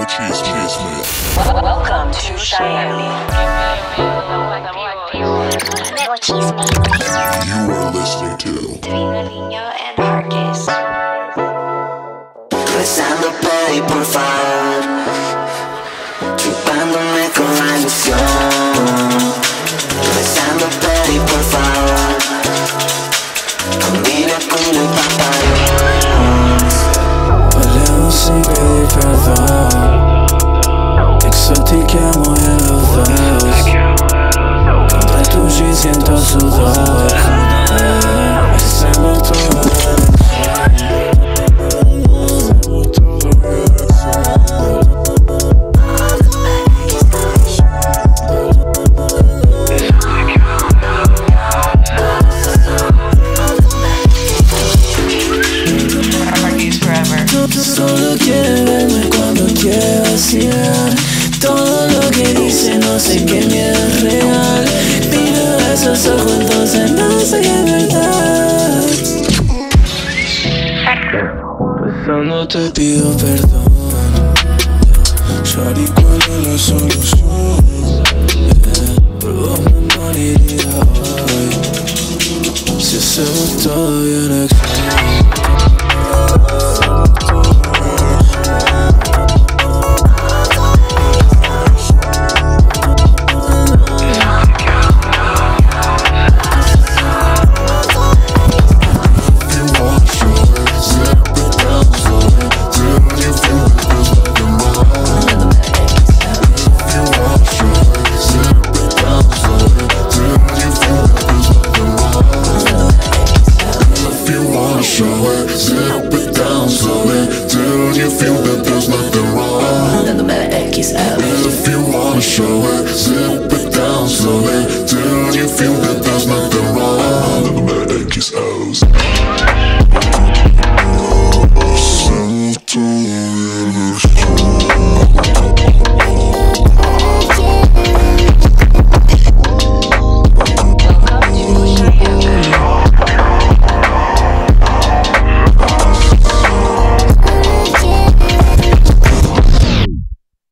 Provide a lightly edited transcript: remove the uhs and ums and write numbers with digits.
Welcome to Cheyenne. You are listening to Divino Niño and Marcus. Besándote y por favor, chupándome con la ilusión. Besándote y por favor, combina con el papayón. Hablemos sin pedir perdón, exotiquemos en los dos. Contra el tuyo y siento sudor, besando todo. Solo quiere verme cuando quiere vacilar. Todo lo que dice no sé qué miedo es real. Miro a esos ojos entonces no sé qué es verdad. Besando te pido perdón. Shawty, ¿cuál es la solución? Por vos me moriría hoy. Si hacemos todo bien extraño. Zip it down slowly till you feel that there's nothing wrong. Dando mera X out. If you wanna show it, zip it down slowly till you feel that there's nothing wrong. Dando mera X out.